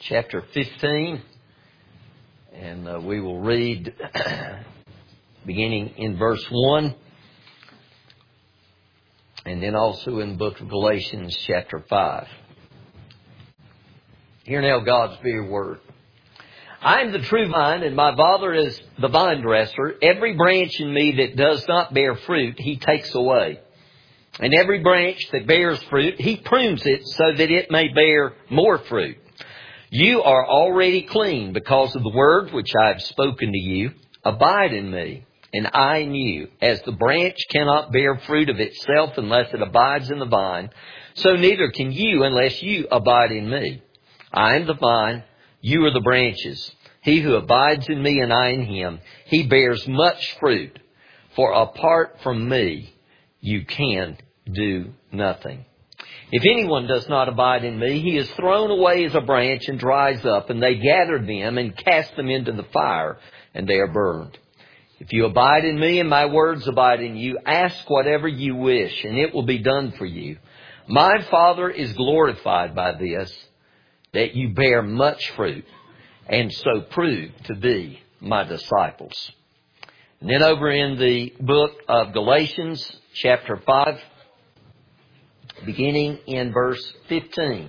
chapter 15, and we will read beginning in verse 1, and then also in the book of Galatians chapter 5. Hear now God's very word. I am the true vine, and my Father is the vine dresser. Every branch in me that does not bear fruit, He takes away. And every branch that bears fruit, He prunes it so that it may bear more fruit. You are already clean because of the word which I have spoken to you. Abide in me, and I in you. As the branch cannot bear fruit of itself unless it abides in the vine, so neither can you unless you abide in me. I am the vine, you are the branches. He who abides in me and I in him, he bears much fruit. For apart from me, you can do nothing. If anyone does not abide in me, he is thrown away as a branch and dries up, and they gather them and cast them into the fire, and they are burned. If you abide in me and my words abide in you, ask whatever you wish, and it will be done for you. My Father is glorified by this, that you bear much fruit, and so prove to be my disciples. And then over in the book of Galatians, chapter 5, beginning in verse 15.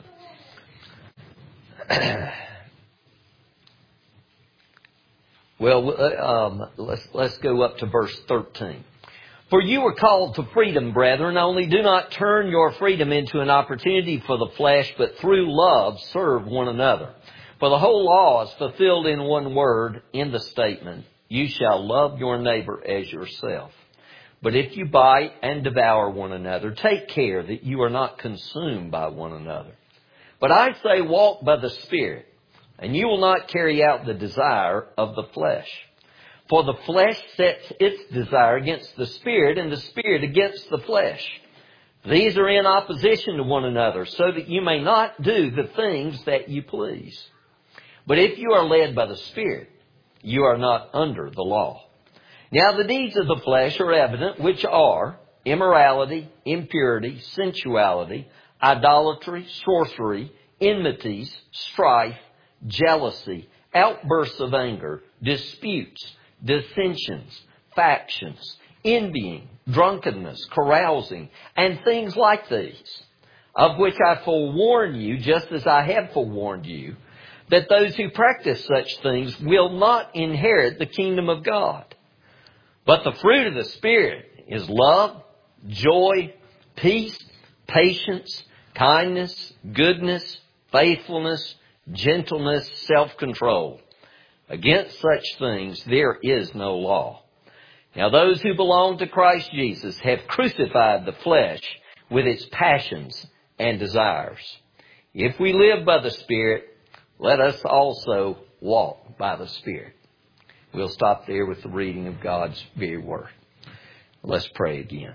Let's go up to verse 13. For you were called to freedom, brethren, only do not turn your freedom into an opportunity for the flesh, but through love serve one another. For the whole law is fulfilled in one word, in the statement, you shall love your neighbor as yourself. But if you bite and devour one another, take care that you are not consumed by one another. But I say, walk by the Spirit, and you will not carry out the desire of the flesh. For the flesh sets its desire against the Spirit, and the Spirit against the flesh. These are in opposition to one another, so that you may not do the things that you please. But if you are led by the Spirit, you are not under the law. Now the deeds of the flesh are evident, which are immorality, impurity, sensuality, idolatry, sorcery, enmities, strife, jealousy, outbursts of anger, disputes, dissensions, factions, envying, drunkenness, carousing, and things like these, of which I forewarn you, just as I have forewarned you, that those who practice such things will not inherit the kingdom of God. But the fruit of the Spirit is love, joy, peace, patience, kindness, goodness, faithfulness, gentleness, self-control. Against such things there is no law. Now those who belong to Christ Jesus have crucified the flesh with its passions and desires. If we live by the Spirit, let us also walk by the Spirit. We'll stop there with the reading of God's very word. Let's pray again.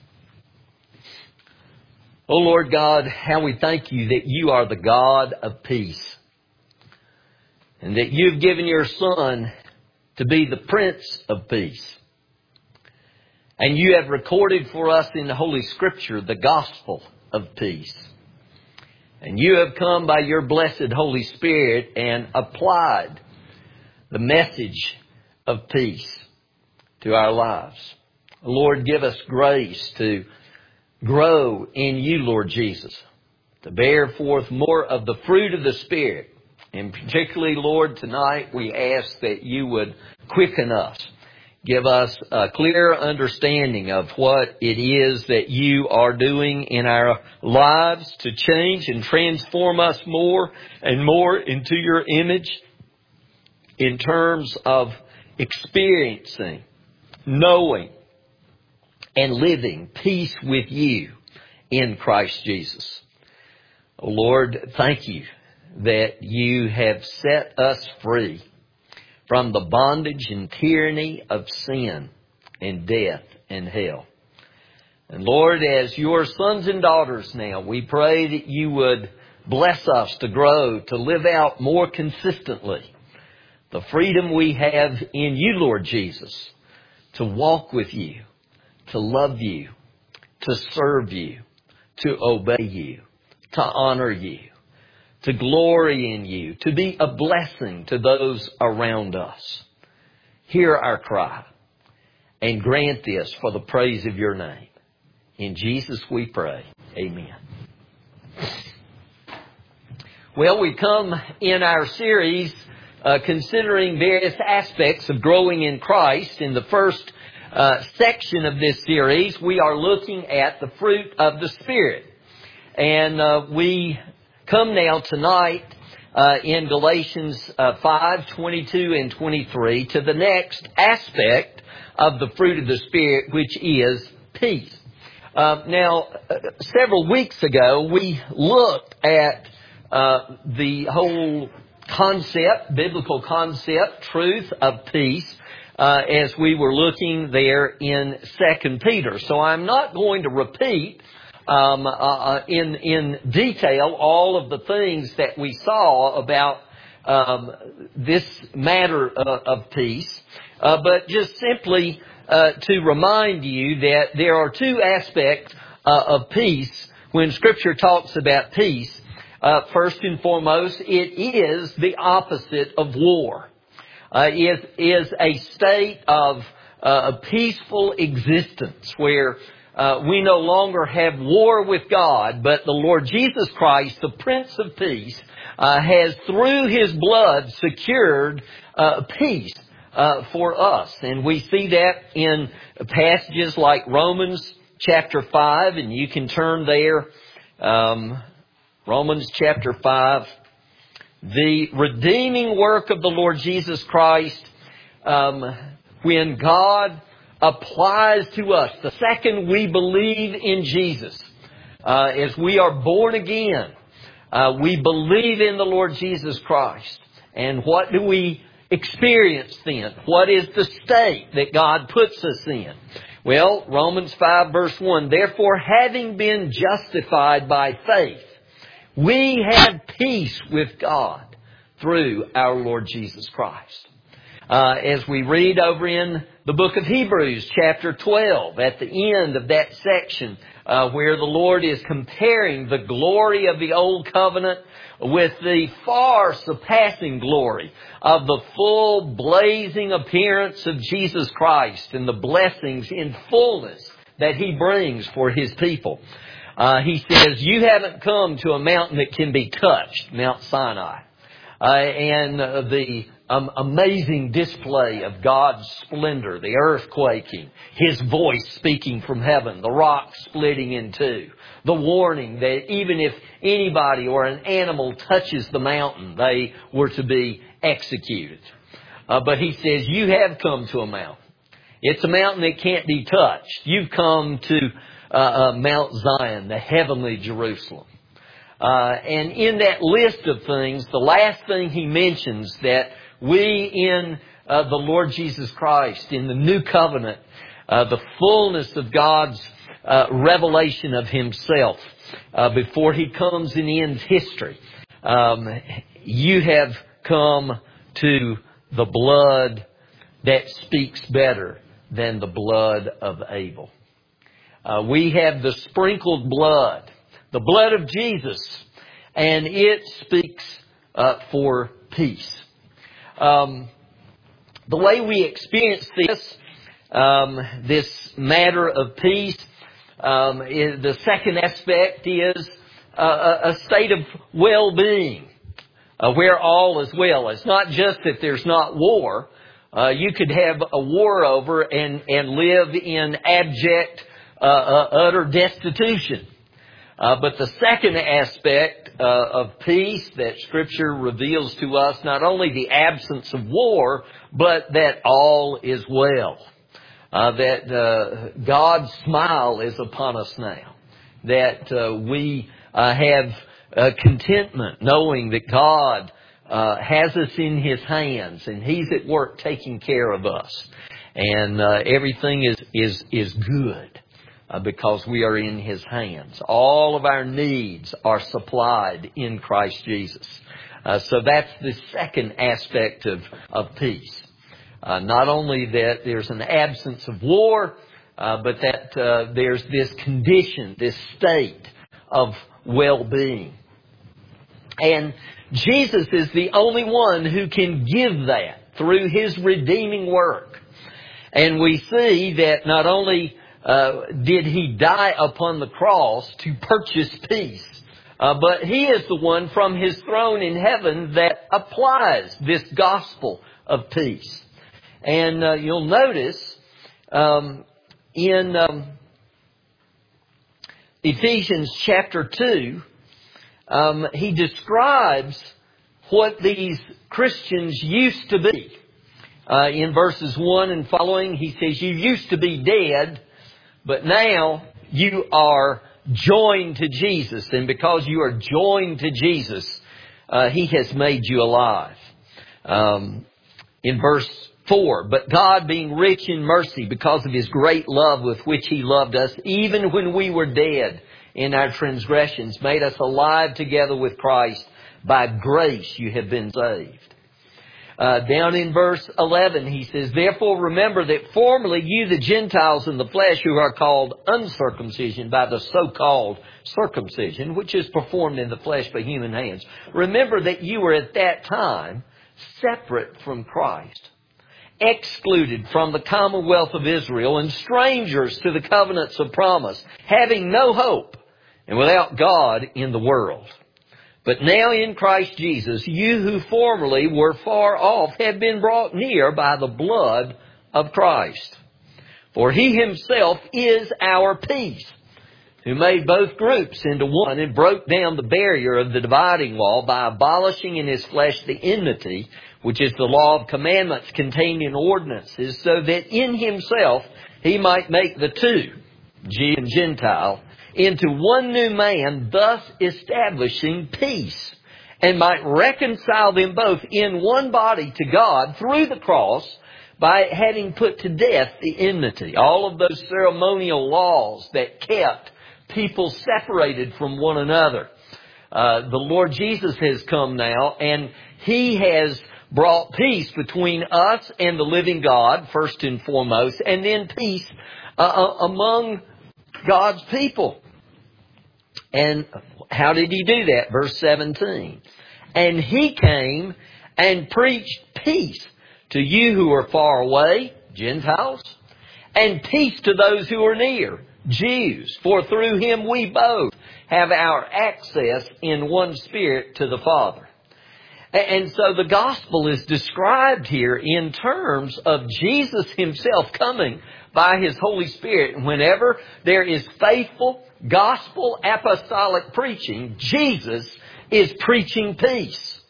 Oh Lord God, how we thank you that you are the God of peace, and that you've given your Son to be the Prince of Peace. And you have recorded for us in the Holy Scripture the gospel of peace. And you have come by your blessed Holy Spirit and applied the message of peace to our lives. Lord, give us grace to grow in you, Lord Jesus, to bear forth more of the fruit of the Spirit. And particularly, Lord, tonight we ask that you would quicken us. Give us a clear understanding of what it is that you are doing in our lives to change and transform us more and more into your image in terms of experiencing, knowing, and living peace with you in Christ Jesus. Oh Lord, thank you that you have set us free from the bondage and tyranny of sin and death and hell. And Lord, as your sons and daughters now, we pray that you would bless us to grow, to live out more consistently the freedom we have in you, Lord Jesus, to walk with you, to love you, to serve you, to obey you, to honor you, to glory in You, to be a blessing to those around us. Hear our cry and grant this for the praise of Your name. In Jesus we pray. Amen. Well, we come in our series considering various aspects of growing in Christ. In the first section of this series, we are looking at the fruit of the Spirit. And we come now tonight in Galatians 5:22 and 23 to the next aspect of the fruit of the Spirit, which is peace. Now, several weeks ago, we looked at the whole concept, biblical concept, truth of peace, as we were looking there in 2 Peter. So I'm not going to repeat in detail all of the things that we saw about this matter of peace, but just simply to remind you that there are two aspects of peace when Scripture talks about peace. First and foremost, it is the opposite of war. It is a state of a peaceful existence where we no longer have war with God, but the Lord Jesus Christ, the Prince of Peace, has through His blood secured peace for us. And we see that in passages like Romans chapter 5, and you can turn there. Romans chapter 5. The redeeming work of the Lord Jesus Christ, when God applies to us, the second we believe in Jesus, as we are born again, we believe in the Lord Jesus Christ. And what do we experience then? What is the state that God puts us in? Well, Romans 5 verse 1, therefore having been justified by faith, we have peace with God through our Lord Jesus Christ. As we read over in the book of Hebrews, chapter 12, at the end of that section, where the Lord is comparing the glory of the Old Covenant with the far surpassing glory of the full blazing appearance of Jesus Christ and the blessings in fullness that He brings for His people. He says, you haven't come to a mountain that can be touched, Mount Sinai, and the amazing display of God's splendor, the earth quaking, His voice speaking from heaven, the rock splitting in two, the warning that even if anybody or an animal touches the mountain, they were to be executed. But He says, you have come to a mountain. It's a mountain that can't be touched. You've come to Mount Zion, the heavenly Jerusalem. And in that list of things, the last thing He mentions that we in the Lord Jesus Christ, in the new covenant, the fullness of God's revelation of Himself before He comes and ends history, you have come to the blood that speaks better than the blood of Abel. We have the sprinkled blood, the blood of Jesus, and it speaks for peace. The way we experience this matter of peace, the second aspect is a state of well-being, where all is well. It's not just that there's not war. You could have a war over and live in abject utter destitution. But the second aspect of peace that Scripture reveals to us, not only the absence of war, but that all is well. That God's smile is upon us now. That we have contentment knowing that God has us in His hands and He's at work taking care of us. And everything is good. Because we are in His hands. All of our needs are supplied in Christ Jesus. So that's the second aspect of peace. Not only that there's an absence of war, but that there's this condition, this state of well-being. And Jesus is the only one who can give that through His redeeming work. And we see that not only did He die upon the cross to purchase peace, but He is the one from His throne in heaven that applies this gospel of peace. And you'll notice in Ephesians chapter 2, he describes what these Christians used to be. In verses 1 and following, he says, you used to be dead, but now you are joined to Jesus. And because you are joined to Jesus, He has made you alive. In verse 4, but God, being rich in mercy, because of His great love with which He loved us, even when we were dead in our transgressions, made us alive together with Christ. By grace you have been saved. Down in verse 11, he says, therefore remember that formerly you, the Gentiles in the flesh, who are called uncircumcision by the so-called circumcision, which is performed in the flesh by human hands. Remember that you were at that time separate from Christ, excluded from the commonwealth of Israel, and strangers to the covenants of promise, having no hope and without God in the world. But now in Christ Jesus, you who formerly were far off have been brought near by the blood of Christ. For He Himself is our peace, who made both groups into one and broke down the barrier of the dividing wall by abolishing in His flesh the enmity, which is the law of commandments contained in ordinances, so that in Himself He might make the two, Jew and Gentile, into one new man, thus establishing peace, and might reconcile them both in one body to God through the cross, by having put to death the enmity. All of those ceremonial laws that kept people separated from one another. The Lord Jesus has come now, and He has brought peace between us and the living God, first and foremost, and then peace among God's people. And how did He do that? Verse 17. And He came and preached peace to you who are far away, Gentiles, and peace to those who are near, Jews. For through Him we both have our access in one Spirit to the Father. And so the gospel is described here in terms of Jesus Himself coming by His Holy Spirit. And whenever there is faithful gospel apostolic preaching, Jesus is preaching peace.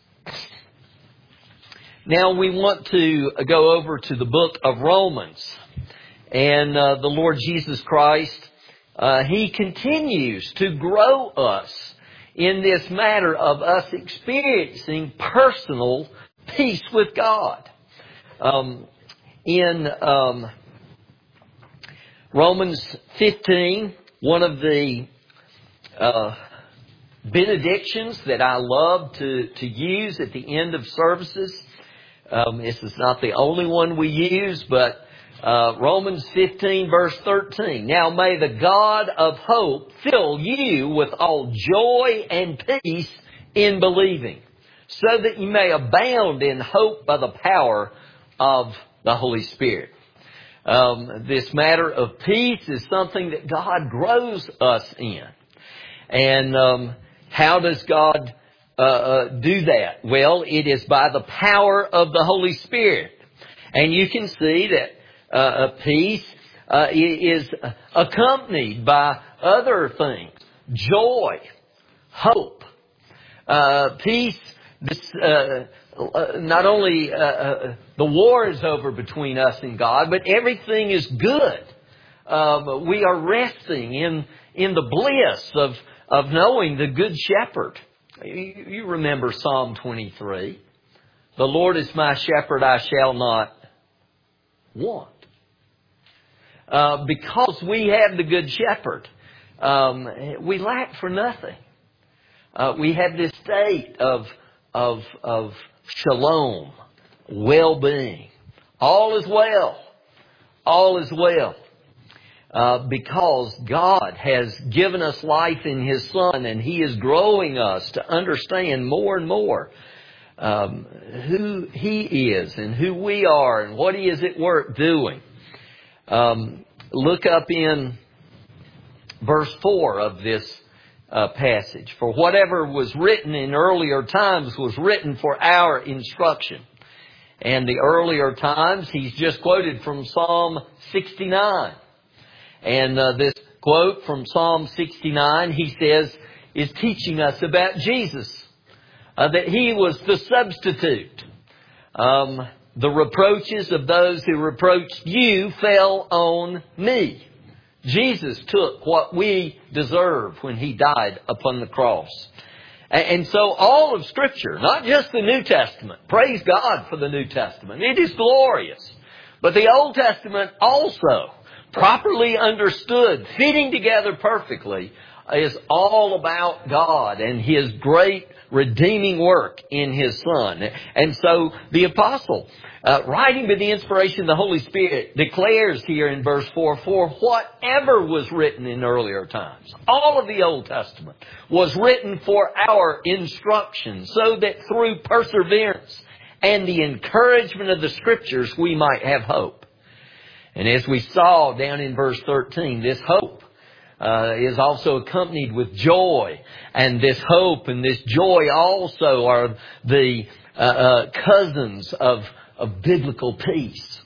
Now we want to go over to the book of Romans. And the Lord Jesus Christ, He continues to grow us in this matter of us experiencing personal peace with God. In Romans 15, one of the benedictions that I love to use at the end of services, this is not the only one we use, but Romans 15 verse 13. Now may the God of hope fill you with all joy and peace in believing, so that you may abound in hope by the power of the Holy Spirit. This matter of peace is something that God grows us in. And how does God do that? Well, it is by the power of the Holy Spirit. And you can see that peace is accompanied by other things. Joy, hope, peace. Not only the war is over between us and God, but everything is good. We are resting in the bliss of knowing the Good Shepherd. You remember Psalm 23. The Lord is my shepherd, I shall not want. Because we have the Good Shepherd, we lack for nothing. We have this state of shalom, well-being. All is well. All is well. because God has given us life in His Son, and He is growing us to understand more and more who He is and who we are and what He is at work doing. Look up in verse 4 of this passage. For whatever was written in earlier times was written for our instruction. And the earlier times, he's just quoted from Psalm 69. And this quote from Psalm 69, he says, is teaching us about Jesus. That He was the substitute. The reproaches of those who reproached you fell on me. Jesus took what we deserve when He died upon the cross. And so all of Scripture, not just the New Testament, praise God for the New Testament. It is glorious. But the Old Testament also, properly understood, fitting together perfectly, is all about God and His great redeeming work in His Son. And so the apostle, writing by the inspiration of the Holy Spirit, declares here in verse 4, for whatever was written in earlier times, all of the Old Testament was written for our instruction, so that through perseverance and the encouragement of the Scriptures we might have hope. And as we saw down in verse 13, this hope is also accompanied with joy. And this hope and this joy also are the cousins of biblical peace.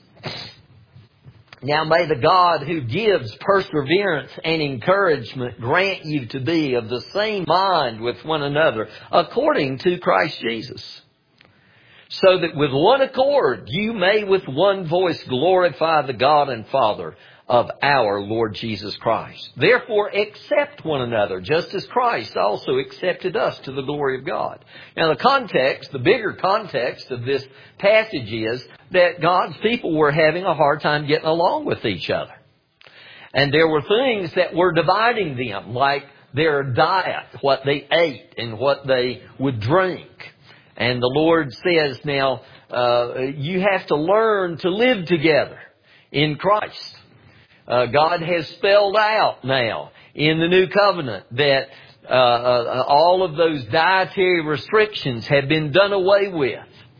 Now may the God who gives perseverance and encouragement grant you to be of the same mind with one another according to Christ Jesus. So that with one accord you may with one voice glorify the God and Father of our Lord Jesus Christ. Therefore accept one another, just as Christ also accepted us to the glory of God. Now the bigger context of this passage is that God's people were having a hard time getting along with each other. And there were things that were dividing them, like their diet, what they ate and what they would drink. And the Lord says now, you have to learn to live together in Christ. God has spelled out now in the New Covenant that all of those dietary restrictions have been done away with.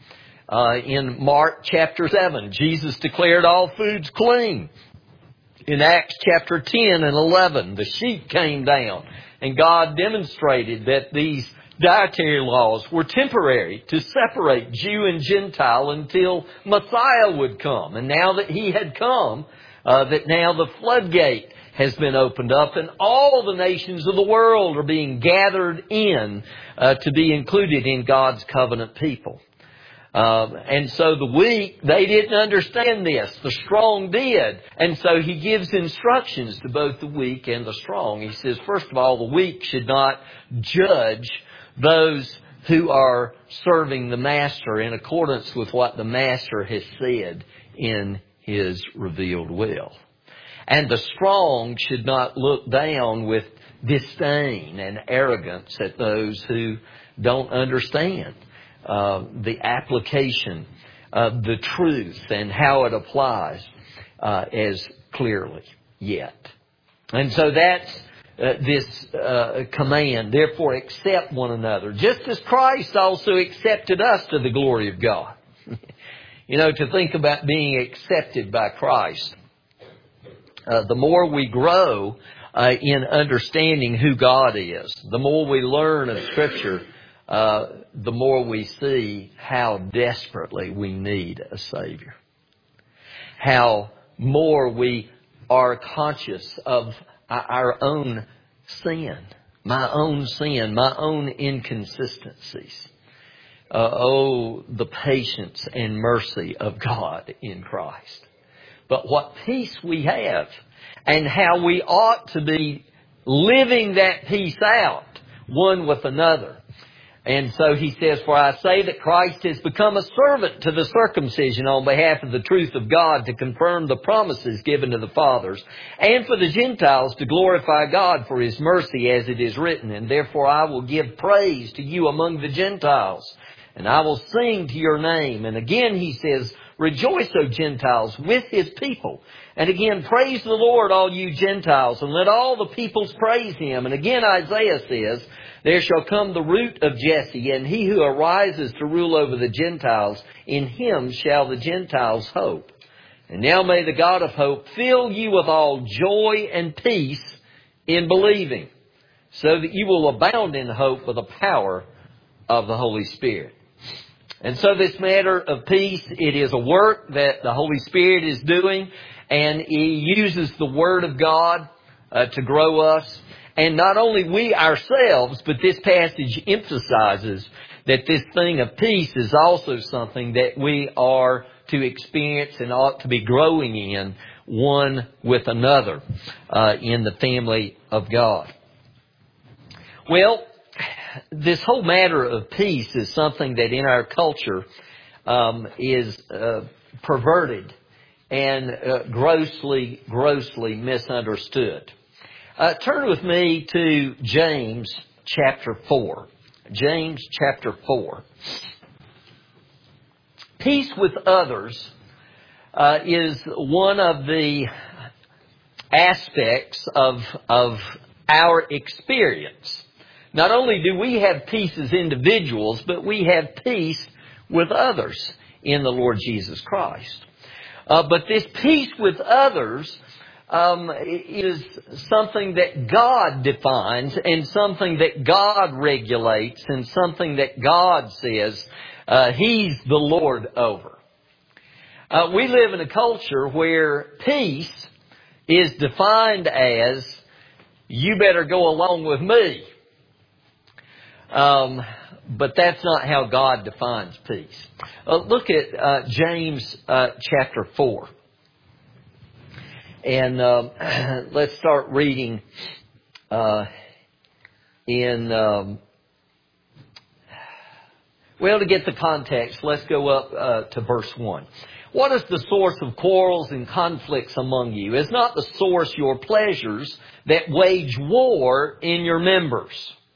In Mark chapter 7, Jesus declared all foods clean. In Acts chapter 10 and 11, the sheep came down, and God demonstrated that these dietary laws were temporary to separate Jew and Gentile until Messiah would come. And now that He had come, that now the floodgate has been opened up and all the nations of the world are being gathered in to be included in God's covenant people. And so the weak, they didn't understand this. The strong did. And so He gives instructions to both the weak and the strong. He says, first of all, the weak should not judge those who are serving the Master in accordance with what the Master has said in His revealed will. And the strong should not look down with disdain and arrogance at those who don't understand the application of the truth and how it applies as clearly yet. And so that's this command. Therefore accept one another, just as Christ also accepted us to the glory of God. You know, to think about being accepted by Christ. The more we grow in understanding who God is, the more we learn of Scripture, the more we see how desperately we need a Savior. How more we are conscious of our own sin, my own inconsistencies. The patience and mercy of God in Christ. But what peace we have, and how we ought to be living that peace out one with another. And so he says, for I say that Christ has become a servant to the circumcision on behalf of the truth of God, to confirm the promises given to the fathers, and for the Gentiles to glorify God for His mercy, as it is written, and therefore I will give praise to you among the Gentiles, and I will sing to your name. And again he says, Rejoice, O Gentiles, with His people. And again, praise the Lord, all you Gentiles, and let all the peoples praise Him. And again, Isaiah says, there shall come the root of Jesse, and he who arises to rule over the Gentiles, in him shall the Gentiles hope. And now may the God of hope fill you with all joy and peace in believing, so that you will abound in hope with the power of the Holy Spirit. And so this matter of peace, it is a work that the Holy Spirit is doing, and He uses the Word of God to grow us. And not only we ourselves, but this passage emphasizes that this thing of peace is also something that we are to experience and ought to be growing in one with another in the family of God. Well, this whole matter of peace is something that in our culture is perverted and grossly misunderstood. Turn with me to James chapter 4. James chapter 4. Peace with others is one of the aspects of our experience. Not only do we have peace as individuals, but we have peace with others in the Lord Jesus Christ. But this peace with others is something that God defines and something that God regulates and something that God says He's the Lord over. We live in a culture where peace is defined as, you better go along with me. But that's not how God defines peace. Look at James chapter 4. And let's start reading to get the context, let's go up to verse 1. What is the source of quarrels and conflicts among you? Is not the source your pleasures that wage war in your members?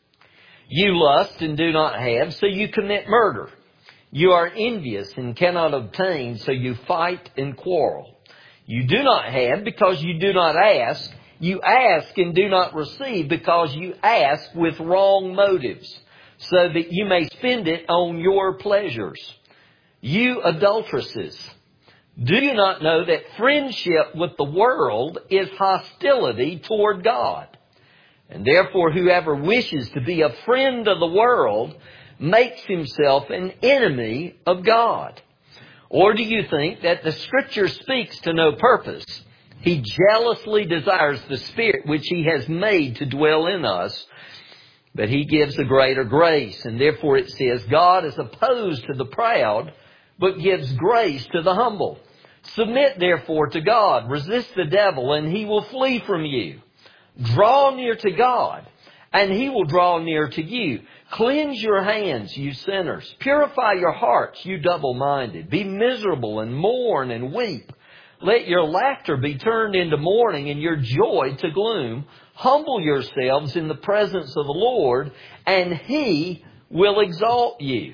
You lust and do not have, so you commit murder. You are envious and cannot obtain, so you fight and quarrel. You do not have because you do not ask. You ask and do not receive because you ask with wrong motives, so that you may spend it on your pleasures. You adulteresses, do you not know that friendship with the world is hostility toward God? And therefore whoever wishes to be a friend of the world makes himself an enemy of God. Or do you think that the Scripture speaks to no purpose? He jealously desires the Spirit which He has made to dwell in us, but He gives a greater grace. And therefore it says, God is opposed to the proud, but gives grace to the humble. Submit therefore to God. Resist the devil, and he will flee from you. Draw near to God, and He will draw near to you. Cleanse your hands, you sinners. Purify your hearts, you double-minded. Be miserable and mourn and weep. Let your laughter be turned into mourning and your joy to gloom. Humble yourselves in the presence of the Lord, and He will exalt you.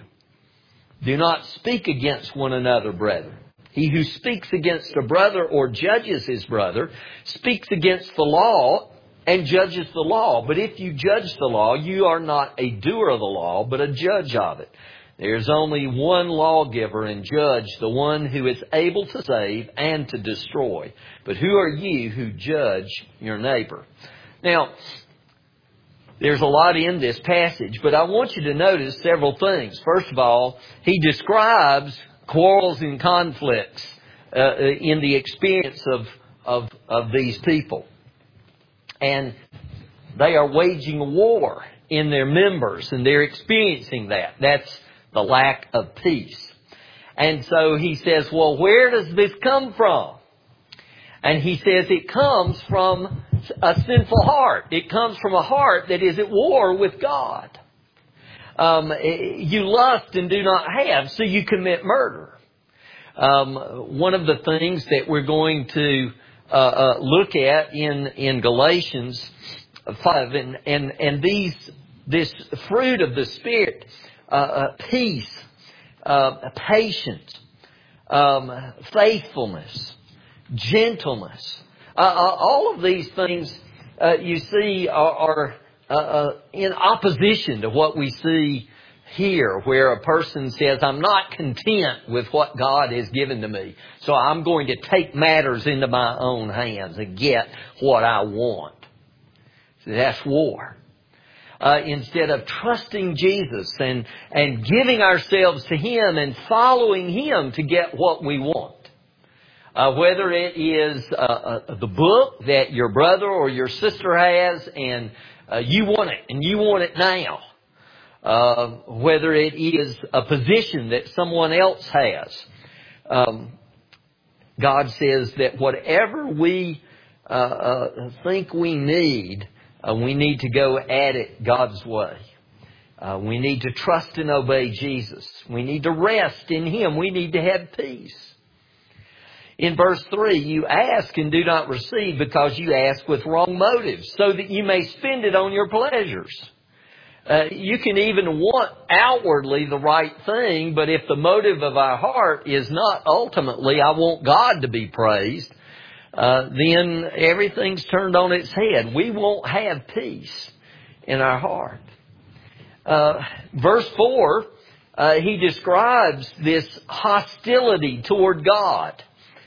Do not speak against one another, brethren. He who speaks against a brother or judges his brother speaks against the law and judges the law. But if you judge the law, you are not a doer of the law, but a judge of it. There's only one lawgiver and judge, the one who is able to save and to destroy. But who are you who judge your neighbor? Now, there's a lot in this passage, but I want you to notice several things. First of all, he describes quarrels and conflicts in the experience of these people. And they are waging a war in their members, and they're experiencing that. That's the lack of peace. And so he says, well, where does this come from? And he says it comes from a sinful heart. It comes from a heart that is at war with God. You lust and do not have, so you commit murder. One of the things that we're going to look at in Galatians 5, and this fruit of the Spirit, peace, patience, faithfulness, gentleness. All of these things you see are in opposition to what we see here, where a person says, I'm not content with what God has given to me, so I'm going to take matters into my own hands and get what I want. So that's war. Instead of trusting Jesus and giving ourselves to Him and following Him to get what we want. Whether it is the book that your brother or your sister has and you want it and you want it now. Whether it is a position that someone else has. God says that whatever we think we need to go at it God's way. We need to trust and obey Jesus. We need to rest in Him. We need to have peace. In verse 3, you ask and do not receive because you ask with wrong motives, so that you may spend it on your pleasures. You can even want outwardly the right thing, but if the motive of our heart is not ultimately, I want God to be praised, then everything's turned on its head. We won't have peace in our heart. Verse 4, he describes this hostility toward God,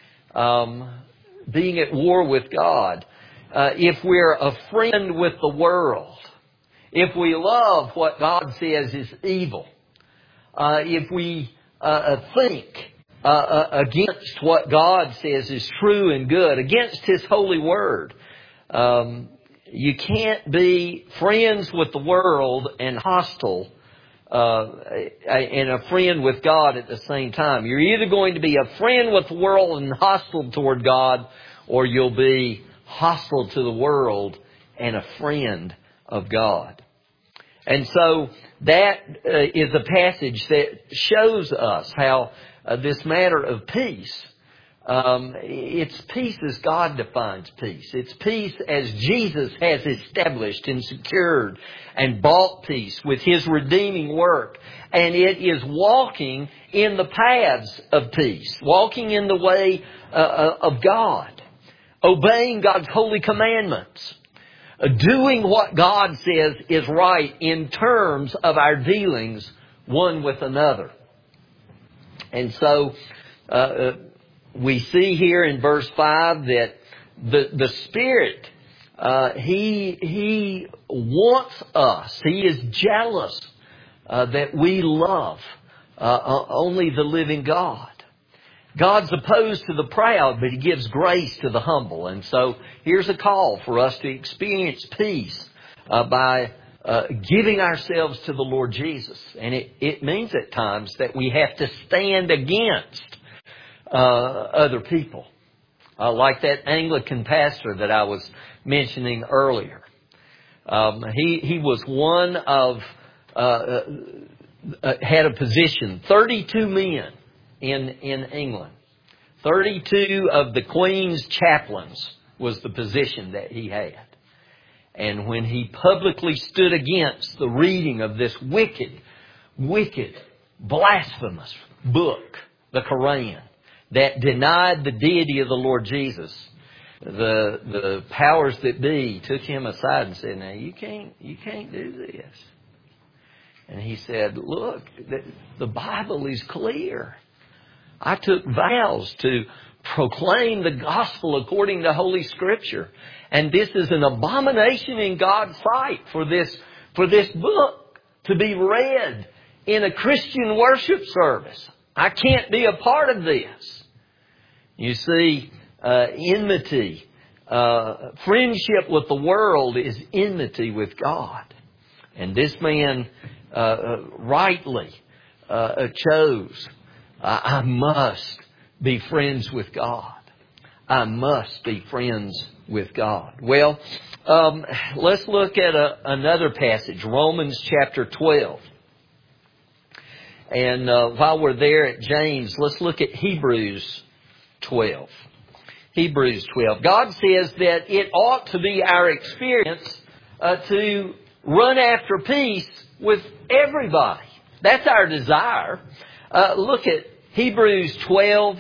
being at war with God. If we're a friend with the world, if we love what God says is evil, if we think against what God says is true and good, against His holy word, you can't be friends with the world and hostile and a friend with God at the same time. You're either going to be a friend with the world and hostile toward God, or you'll be hostile to the world and a friend of God. And so that is a passage that shows us how this matter of peace, it's peace as God defines peace. It's peace as Jesus has established and secured and bought peace with His redeeming work. And it is walking in the paths of peace, walking in the way of God, obeying God's holy commandments, doing what God says is right in terms of our dealings one with another. And so we see here in verse 5 that the Spirit, He wants us. He is jealous that we love only the living God. God's opposed to the proud, but He gives grace to the humble. And so here's a call for us to experience peace by giving ourselves to the Lord Jesus. And it means at times that we have to stand against other people. Like that Anglican pastor that I was mentioning earlier. He was one of, had a position, 32 men in England. 32 of the Queen's chaplains was the position that he had. And when he publicly stood against the reading of this wicked, blasphemous book, the Quran, that denied the deity of the Lord Jesus, the powers that be took him aside and said, now you can't do this. And he said, look, the Bible is clear. I took vows to proclaim the gospel according to Holy Scripture. And this is an abomination in God's sight for this book to be read in a Christian worship service. I can't be a part of this. You see, enmity, friendship with the world is enmity with God. And this man rightly chose, I must be friends with God. I must be friends with God. Well, let's look at another passage, Romans chapter 12. And while we're there at James, let's look at Hebrews 12. Hebrews 12. God says that it ought to be our experience to run after peace with everybody. That's our desire. Look at Hebrews 12,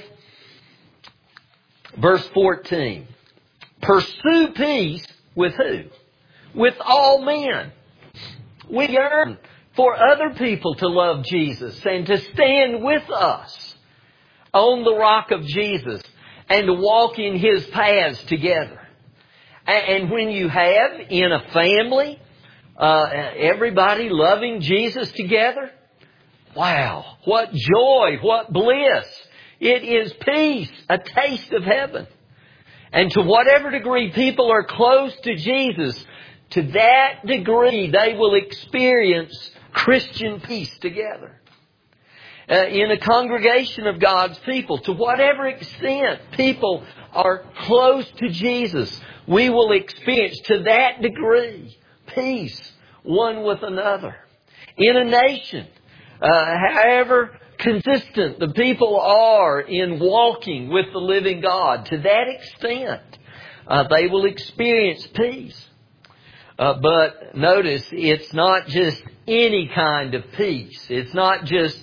verse 14. Pursue peace with who? With all men. We yearn for other people to love Jesus and to stand with us on the rock of Jesus and to walk in His paths together. And when you have in a family, everybody loving Jesus together, wow, what joy, what bliss. It is peace, a taste of heaven. And to whatever degree people are close to Jesus, to that degree they will experience Christian peace together. In a congregation of God's people, to whatever extent people are close to Jesus, we will experience to that degree peace one with another. In a nation, however consistent the people are in walking with the living God, to that extent they will experience peace. But notice, it's not just any kind of peace. It's not just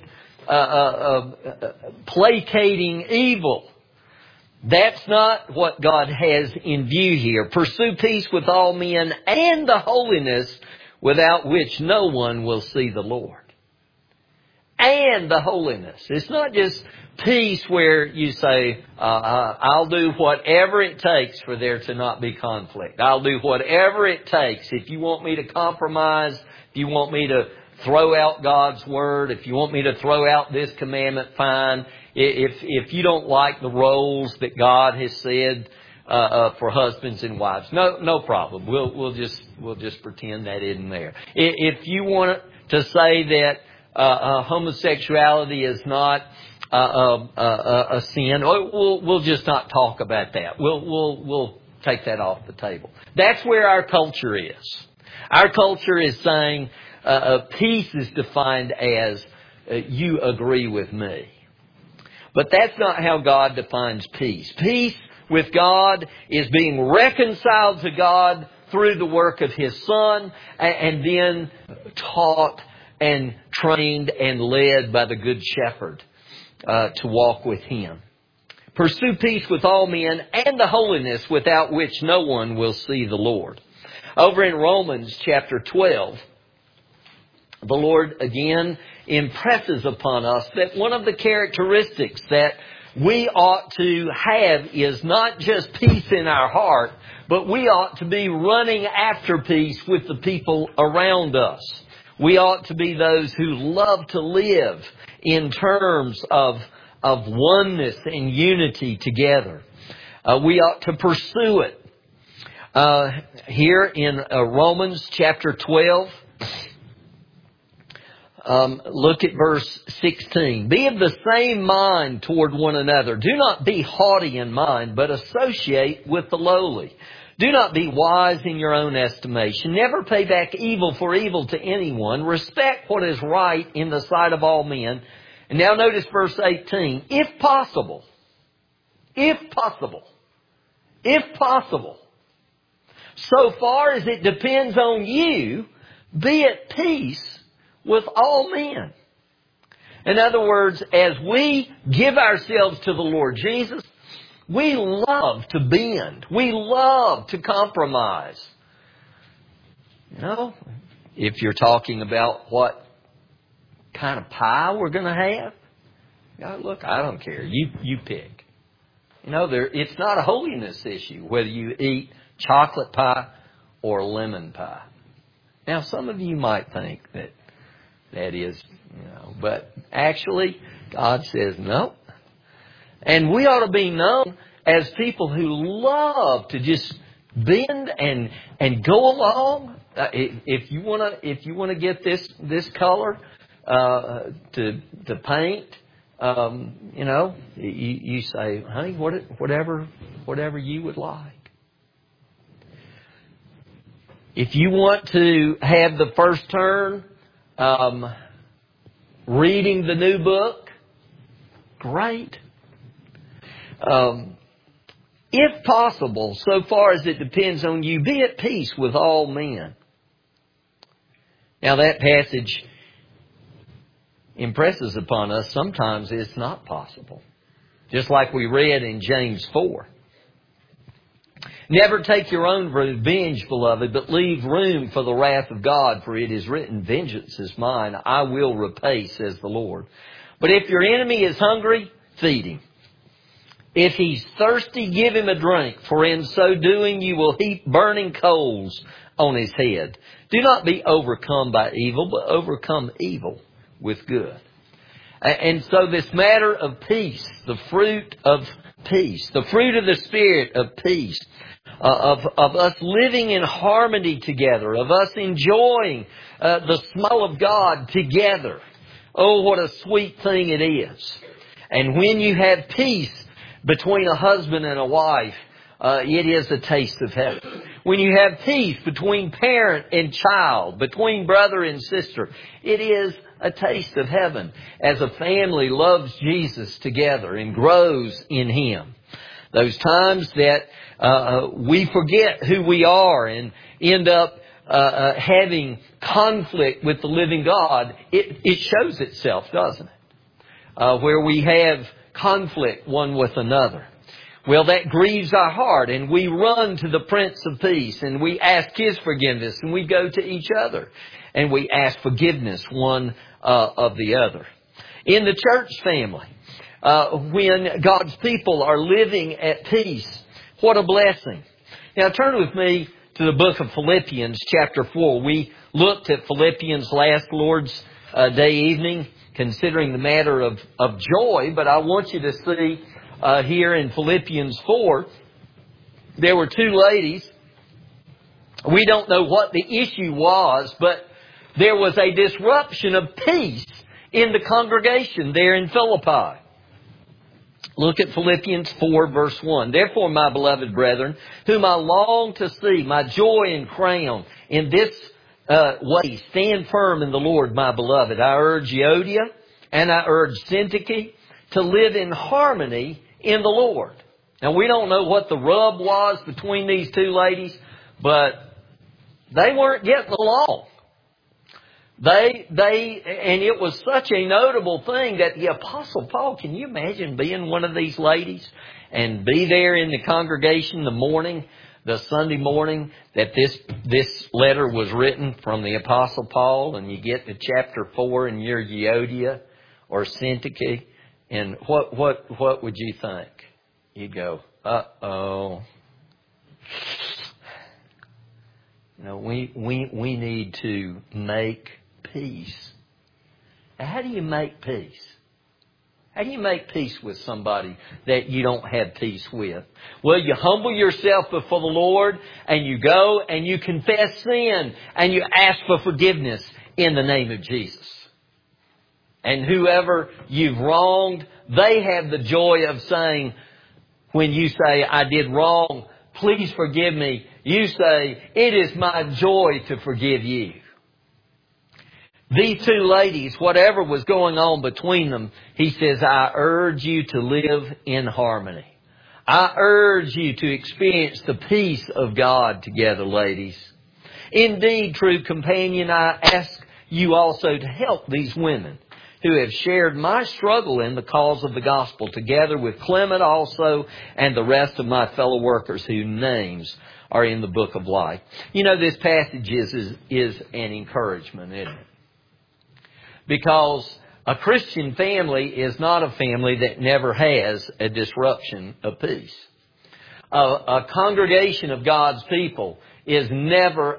placating evil. That's not what God has in view here. Pursue peace with all men and the holiness without which no one will see the Lord. And the holiness. It's not just peace where you say, I'll do whatever it takes for there to not be conflict. I'll do whatever it takes. If you want me to compromise, if you want me to throw out God's Word, if you want me to throw out this commandment, fine. If you don't like the roles that God has said for husbands and wives, no problem. We'll just pretend that isn't there. If you want to say that homosexuality is not a sin, we'll just not talk about that. We'll take that off the table. That's where our culture is. Our culture is saying peace is defined as you agree with me. But that's not how God defines peace. Peace with God is being reconciled to God through the work of His Son, and then taught and trained and led by the Good Shepherd to walk with Him. Pursue peace with all men and the holiness without which no one will see the Lord. Over in Romans chapter 12, the Lord again impresses upon us that one of the characteristics that we ought to have is not just peace in our heart, but we ought to be running after peace with the people around us. We ought to be those who love to live in terms of oneness and unity together. We ought to pursue it. Here in Romans chapter 12, look at verse 16. Be of the same mind toward one another. Do not be haughty in mind, but associate with the lowly. Do not be wise in your own estimation. Never pay back evil for evil to anyone. Respect what is right in the sight of all men. And now notice verse 18. If possible, so far as it depends on you, be at peace with all men. In other words, as we give ourselves to the Lord Jesus, we love to bend. We love to compromise. You know, if you're talking about what kind of pie we're going to have, look, I don't care. You pick. You know, it's not a holiness issue whether you eat chocolate pie or lemon pie. Now, some of you might think that is, but actually, God says no. And we ought to be known as people who love to just bend and go along. If you want to get this color to paint, you say, honey, whatever you would like. If you want to have the first turn reading the new book, great. If possible, so far as it depends on you, be at peace with all men. Now that passage impresses upon us, sometimes it's not possible. Just like we read in James 4. Never take your own revenge, beloved, but leave room for the wrath of God, for it is written, vengeance is mine, I will repay, says the Lord. But if your enemy is hungry, feed him. If he's thirsty, give him a drink, for in so doing you will heap burning coals on his head. Do not be overcome by evil, but overcome evil with good. And so this matter of peace, the fruit of peace, the fruit of the Spirit of peace, of us living in harmony together, of us enjoying the smell of God together. Oh, what a sweet thing it is. And when you have peace between a husband and a wife, it is a taste of heaven. When you have peace between parent and child, between brother and sister, it is a taste of heaven as a family loves Jesus together and grows in Him. Those times that we forget who we are and end up having conflict with the living God, it shows itself, doesn't it? Where we have conflict one with another. Well, that grieves our heart, and we run to the Prince of Peace, and we ask His forgiveness, and we go to each other, and we ask forgiveness one of the other. In the church family, when God's people are living at peace, what a blessing. Now turn with me to the book of Philippians chapter 4. We looked at Philippians last Lord's Day evening, considering the matter of joy, but I want you to see here in Philippians 4, there were two ladies. We don't know what the issue was, but there was a disruption of peace in the congregation there in Philippi. Look at Philippians 4 verse 1. Therefore, my beloved brethren, whom I long to see, my joy and crown, in this way stand firm in the Lord, my beloved. I urge Euodia and I urge Syntyche to live in harmony in the Lord. Now, we don't know what the rub was between these two ladies, but they weren't getting along. And it was such a notable thing that the Apostle Paul, can you imagine being one of these ladies and be there in the congregation the Sunday morning that this letter was written from the Apostle Paul, and you get to chapter 4 and you're Euodia or Syntyche, and what would you think? You'd go, uh-oh. No, we need to make peace. Now, how do you make peace? How do you make peace with somebody that you don't have peace with? Well, you humble yourself before the Lord, and you go and you confess sin, and you ask for forgiveness in the name of Jesus. And whoever you've wronged, they have the joy of saying, when you say, I did wrong, please forgive me, you say, it is my joy to forgive you. These two ladies, whatever was going on between them, he says, I urge you to live in harmony. I urge you to experience the peace of God together, ladies. Indeed, true companion, I ask you also to help these women who have shared my struggle in the cause of the gospel, together with Clement also and the rest of my fellow workers whose names are in the book of life. You know, this passage is an encouragement, isn't it? Because a Christian family is not a family that never has a disruption of peace. A congregation of God's people is never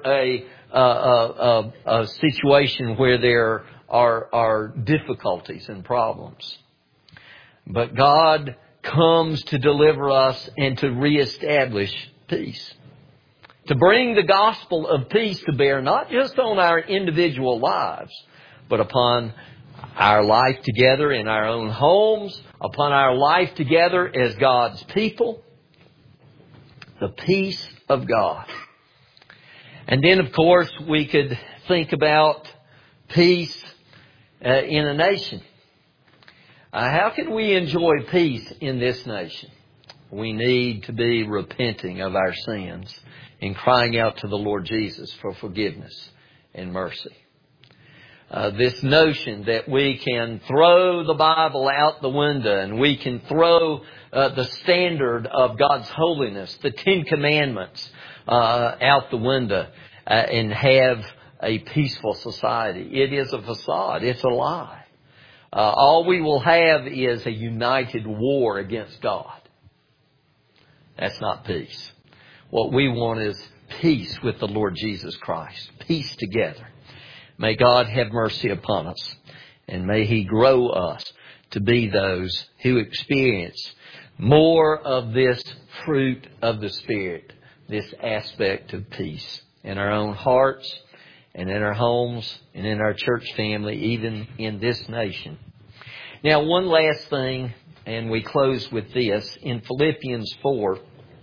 a situation where there are difficulties and problems. But God comes to deliver us and to reestablish peace. To bring the gospel of peace to bear, not just on our individual lives, but upon our life together in our own homes, upon our life together as God's people. The peace of God. And then, of course, we could think about peace in a nation. How can we enjoy peace in this nation? We need to be repenting of our sins and crying out to the Lord Jesus for forgiveness and mercy. this notion that we can throw the Bible out the window and we can throw the standard of God's holiness, the Ten Commandments, out the window and have a peaceful society. It is a facade. It's a lie. All we will have is a united war against God. That's not peace. What we want is peace with the Lord Jesus Christ. Peace together. May God have mercy upon us, and may He grow us to be those who experience more of this fruit of the Spirit, this aspect of peace in our own hearts and in our homes and in our church family, even in this nation. Now, one last thing, and we close with this. In Philippians 4,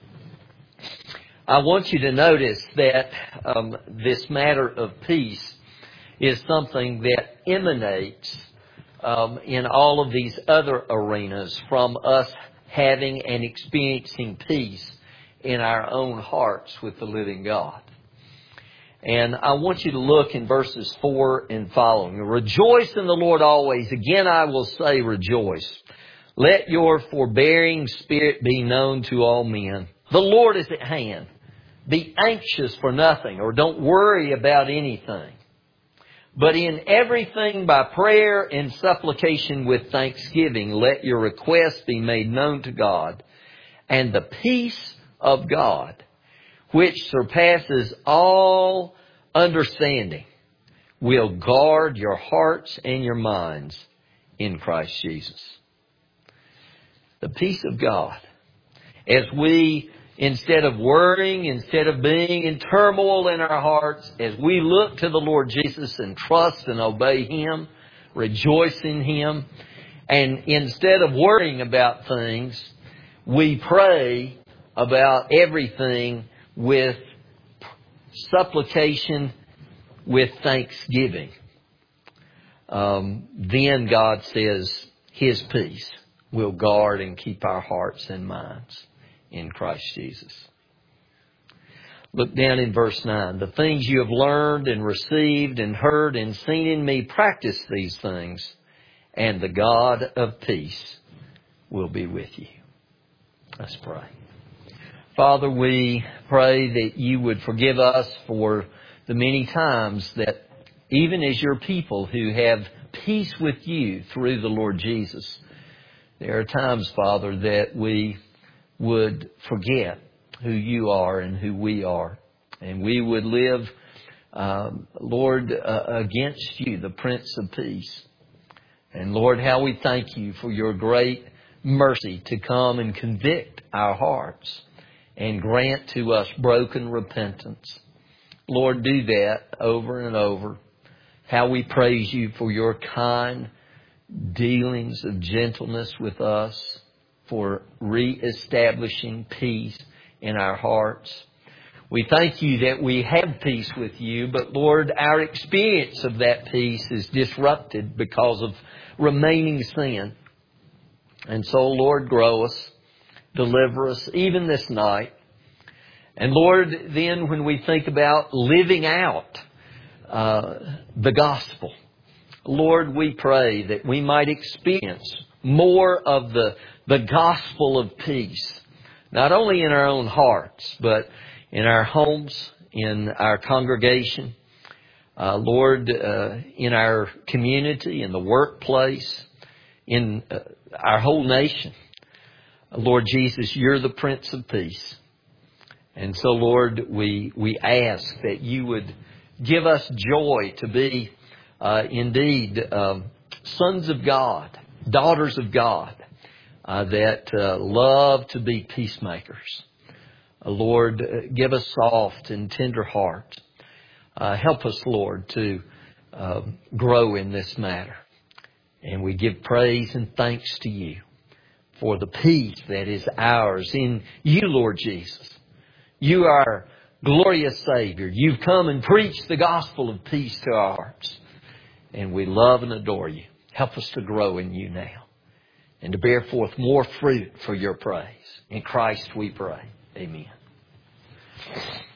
I want you to notice that this matter of peace is something that emanates in all of these other arenas from us having and experiencing peace in our own hearts with the living God. And I want you to look in verses 4 and following. Rejoice in the Lord always. Again, I will say rejoice. Let your forbearing spirit be known to all men. The Lord is at hand. Be anxious for nothing, or don't worry about anything. But in everything by prayer and supplication with thanksgiving, let your requests be made known to God. And the peace of God, which surpasses all understanding, will guard your hearts and your minds in Christ Jesus. The peace of God. As we, instead of worrying, instead of being in turmoil in our hearts, as we look to the Lord Jesus and trust and obey Him, rejoice in Him, and instead of worrying about things, we pray about everything with supplication, with thanksgiving. Then God says His peace will guard and keep our hearts and minds in Christ Jesus. Look down in verse 9. The things you have learned and received and heard and seen in me, practice these things, and the God of peace will be with you. Let's pray. Father, we pray that you would forgive us for the many times that even as your people who have peace with you through the Lord Jesus, there are times, Father, that we would forget who you are and who we are. And we would live, Lord, against you, the Prince of Peace. And Lord, how we thank you for your great mercy to come and convict our hearts and grant to us broken repentance. Lord, do that over and over. How we praise you for your kind dealings of gentleness with us, for reestablishing peace in our hearts. We thank you that we have peace with you, but Lord, our experience of that peace is disrupted because of remaining sin. And so, Lord, grow us, deliver us, even this night. And Lord, then when we think about living out the gospel, Lord, we pray that we might experience more of the gospel of peace, not only in our own hearts, but in our homes, in our congregation, Lord, in our community, in the workplace, in our whole nation. Lord Jesus, you're the Prince of Peace. And so, Lord, we ask that you would give us joy to be indeed sons of God, daughters of God, that love to be peacemakers. Lord, give us soft and tender hearts. Help us, Lord, to grow in this matter. And we give praise and thanks to you for the peace that is ours in you, Lord Jesus. You are our glorious Savior. You've come and preached the gospel of peace to our hearts. And we love and adore you. Help us to grow in you now and to bear forth more fruit for your praise. In Christ we pray. Amen.